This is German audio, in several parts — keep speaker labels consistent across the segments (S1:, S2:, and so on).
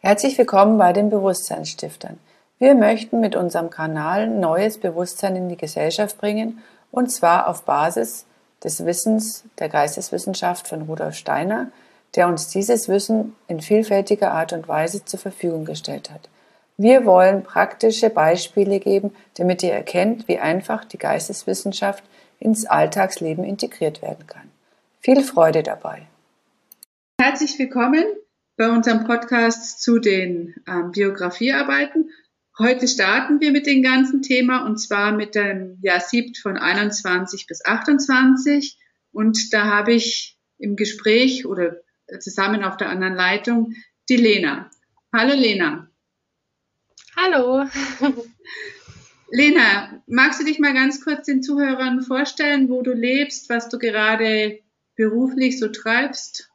S1: Herzlich willkommen bei den Bewusstseinsstiftern. Wir möchten mit unserem Kanal neues Bewusstsein in die Gesellschaft bringen, und zwar auf Basis des Wissens der Geisteswissenschaft von Rudolf Steiner, der uns dieses Wissen in vielfältiger Art und Weise zur Verfügung gestellt hat. Wir wollen praktische Beispiele geben, damit ihr erkennt, wie einfach die Geisteswissenschaft ins Alltagsleben integriert werden kann. Viel Freude dabei!
S2: Herzlich willkommen bei unserem Podcast zu den Biografiearbeiten. Heute starten wir mit dem ganzen Thema, und zwar mit dem Jahr Siebt von 21 bis 28. Und da habe ich im Gespräch oder zusammen auf der anderen Leitung die Lena. Hallo Lena.
S3: Hallo.
S2: Lena, magst du dich mal ganz kurz den Zuhörern vorstellen, wo du lebst, was du gerade beruflich so treibst?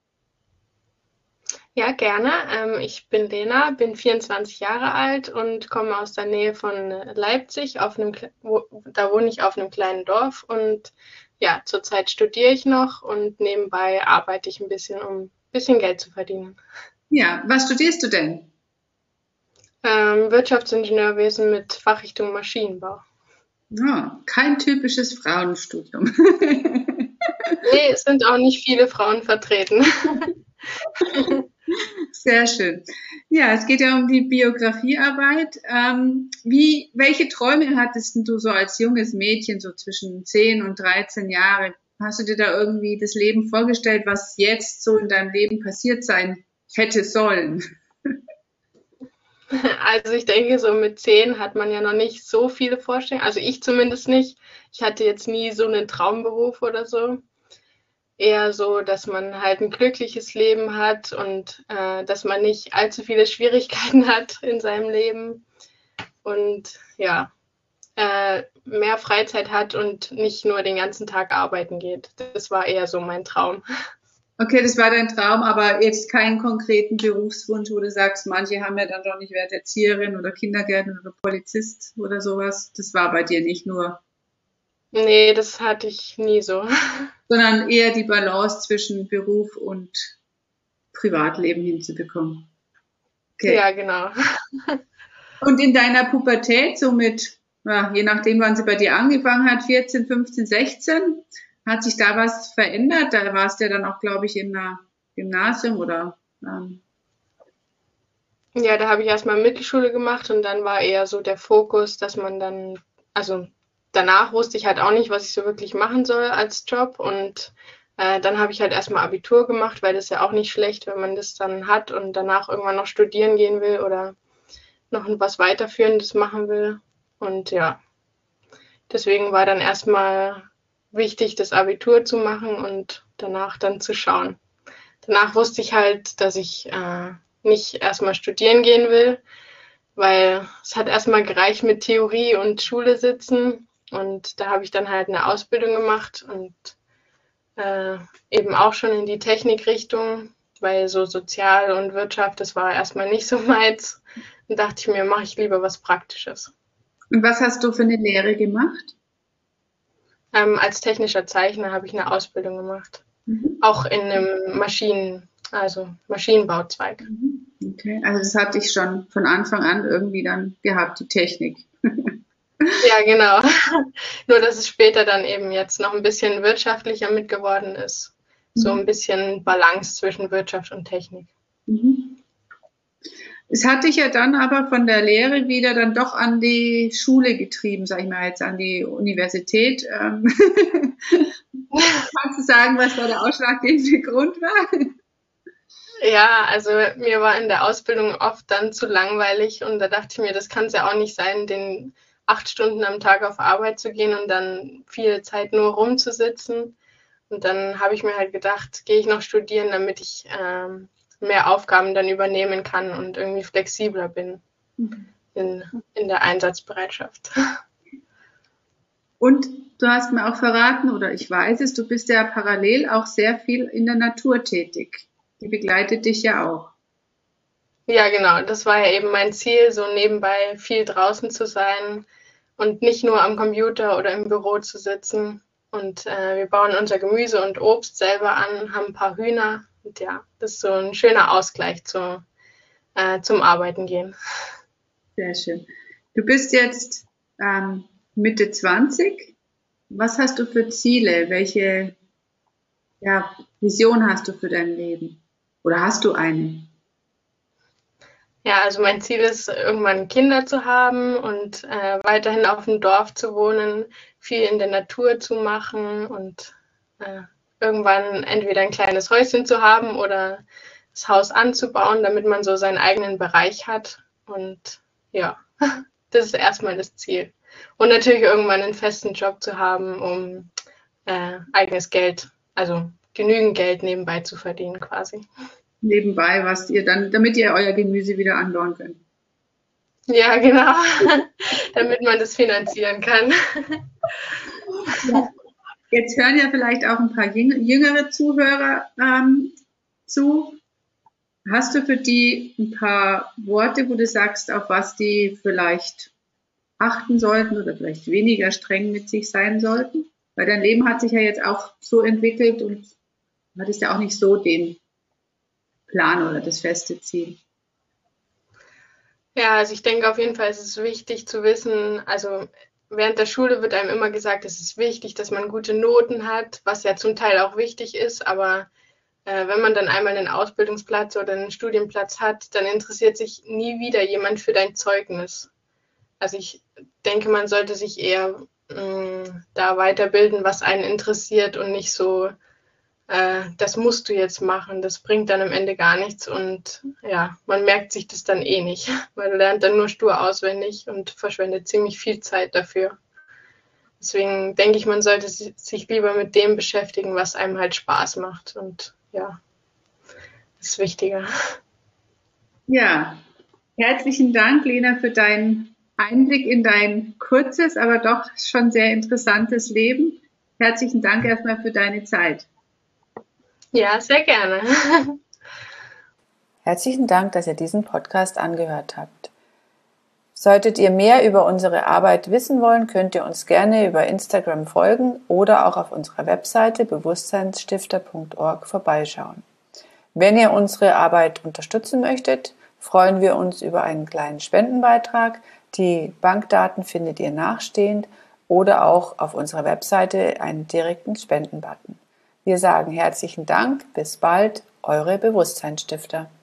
S3: Ja, gerne. Ich bin Lena, bin 24 Jahre alt und komme aus der Nähe von Leipzig. Da wohne ich auf einem kleinen Dorf, und ja, zurzeit studiere ich noch und nebenbei arbeite ich ein bisschen, um ein bisschen Geld zu verdienen.
S2: Ja, was studierst du denn?
S3: Wirtschaftsingenieurwesen mit Fachrichtung Maschinenbau.
S2: Ja, kein typisches Frauenstudium.
S3: Nee, es sind auch nicht viele Frauen vertreten.
S2: Sehr schön. Ja, es geht ja um die Biografiearbeit. Welche Träume hattest du so als junges Mädchen, so zwischen 10 und 13 Jahre? Hast du dir da irgendwie das Leben vorgestellt, was jetzt so in deinem Leben passiert sein hätte sollen?
S3: Also ich denke, so mit 10 hat man ja noch nicht so viele Vorstellungen. Also ich zumindest nicht. Ich hatte jetzt nie so einen Traumberuf oder so. Eher so, dass man halt ein glückliches Leben hat und dass man nicht allzu viele Schwierigkeiten hat in seinem Leben und ja, mehr Freizeit hat und nicht nur den ganzen Tag arbeiten geht. Das war eher so mein Traum.
S2: Okay, das war dein Traum, aber jetzt keinen konkreten Berufswunsch, wo du sagst, manche haben ja dann doch nicht, werde Erzieherin oder Kindergärtnerin oder Polizist oder sowas. Das war bei dir nicht nur.
S3: Nee, das hatte ich nie so.
S2: Sondern eher die Balance zwischen Beruf und Privatleben hinzubekommen.
S3: Okay. Ja, genau.
S2: Und in deiner Pubertät, so mit, ja, je nachdem, wann sie bei dir angefangen hat, 14, 15, 16, hat sich da was verändert? Da warst du ja dann auch, glaube ich, in einer Gymnasium oder?
S3: Ja, da habe ich erstmal Mittelschule gemacht, und dann war eher so der Fokus, dass man dann, also danach wusste ich halt auch nicht, was ich so wirklich machen soll als Job, und dann habe ich halt erstmal Abitur gemacht, weil das ja auch nicht schlecht, wenn man das dann hat und danach irgendwann noch studieren gehen will oder noch was Weiterführendes machen will. Und ja, deswegen war dann erstmal wichtig, das Abitur zu machen und danach dann zu schauen. Danach wusste ich halt, dass ich nicht erstmal studieren gehen will, weil es hat erstmal gereicht mit Theorie und Schule sitzen, und da habe ich dann halt eine Ausbildung gemacht und eben auch schon in die Technikrichtung, weil so Sozial und Wirtschaft, das war erstmal nicht so meins. Dann dachte ich mir, mache ich lieber was Praktisches.
S2: Und was hast du für eine Lehre gemacht?
S3: Als technischer Zeichner habe ich eine Ausbildung gemacht. Auch in einem Maschinenbauzweig.
S2: Okay, also das hatte ich schon von Anfang an irgendwie dann gehabt, die Technik.
S3: Ja, genau. Nur, dass es später dann eben jetzt noch ein bisschen wirtschaftlicher mitgeworden ist. So ein bisschen Balance zwischen Wirtschaft und Technik.
S2: Es hat dich ja dann aber von der Lehre wieder dann doch an die Schule getrieben, sag ich mal jetzt, an die Universität. Kannst du sagen, was da der ausschlaggebende Grund war?
S3: Ja, also mir war in der Ausbildung oft dann zu langweilig, und da dachte ich mir, das kann es ja auch nicht sein, den 8 Stunden am Tag auf Arbeit zu gehen und dann viel Zeit nur rumzusitzen. Und dann habe ich mir halt gedacht, gehe ich noch studieren, damit ich mehr Aufgaben dann übernehmen kann und irgendwie flexibler bin in der Einsatzbereitschaft.
S2: Und du hast mir auch verraten, oder ich weiß es, du bist ja parallel auch sehr viel in der Natur tätig. Die begleitet dich ja auch.
S3: Ja, genau. Das war ja eben mein Ziel, so nebenbei viel draußen zu sein und nicht nur am Computer oder im Büro zu sitzen. Und wir bauen unser Gemüse und Obst selber an, haben ein paar Hühner. Und ja, das ist so ein schöner Ausgleich zu zum Arbeiten gehen.
S2: Sehr schön. Du bist jetzt Mitte 20. Was hast du für Ziele? Welche Vision hast du für dein Leben? Oder hast du eine?
S3: Ja, also mein Ziel ist, irgendwann Kinder zu haben und weiterhin auf dem Dorf zu wohnen, viel in der Natur zu machen und irgendwann entweder ein kleines Häuschen zu haben oder das Haus anzubauen, damit man so seinen eigenen Bereich hat. Und ja, das ist erstmal das Ziel. Und natürlich irgendwann einen festen Job zu haben, um eigenes Geld, also genügend Geld nebenbei zu verdienen quasi.
S2: Nebenbei, was ihr dann, damit ihr euer Gemüse wieder anbauen könnt.
S3: Ja, genau, damit man das finanzieren kann.
S2: Ja. Jetzt hören ja vielleicht auch ein paar jüngere Zuhörer zu. Hast du für die ein paar Worte, wo du sagst, auf was die vielleicht achten sollten oder vielleicht weniger streng mit sich sein sollten? Weil dein Leben hat sich ja jetzt auch so entwickelt und du hattest ja auch nicht so den Plan oder das feste Ziel.
S3: Ja, also ich denke auf jeden Fall ist es wichtig zu wissen, also während der Schule wird einem immer gesagt, es ist wichtig, dass man gute Noten hat, was ja zum Teil auch wichtig ist, aber wenn man dann einmal einen Ausbildungsplatz oder einen Studienplatz hat, dann interessiert sich nie wieder jemand für dein Zeugnis. Also ich denke, man sollte sich eher da weiterbilden, was einen interessiert und nicht so, das musst du jetzt machen, das bringt dann am Ende gar nichts und ja, man merkt sich das dann eh nicht. Man lernt dann nur stur auswendig und verschwendet ziemlich viel Zeit dafür. Deswegen denke ich, man sollte sich lieber mit dem beschäftigen, was einem halt Spaß macht und ja, das ist wichtiger.
S2: Ja, herzlichen Dank, Lena, für deinen Einblick in dein kurzes, aber doch schon sehr interessantes Leben. Herzlichen Dank erstmal für deine Zeit.
S3: Ja, sehr gerne.
S1: Herzlichen Dank, dass ihr diesen Podcast angehört habt. Solltet ihr mehr über unsere Arbeit wissen wollen, könnt ihr uns gerne über Instagram folgen oder auch auf unserer Webseite bewusstseinsstifter.org vorbeischauen. Wenn ihr unsere Arbeit unterstützen möchtet, freuen wir uns über einen kleinen Spendenbeitrag. Die Bankdaten findet ihr nachstehend oder auch auf unserer Webseite einen direkten Spendenbutton. Wir sagen herzlichen Dank, bis bald, eure Bewusstseinsstifter.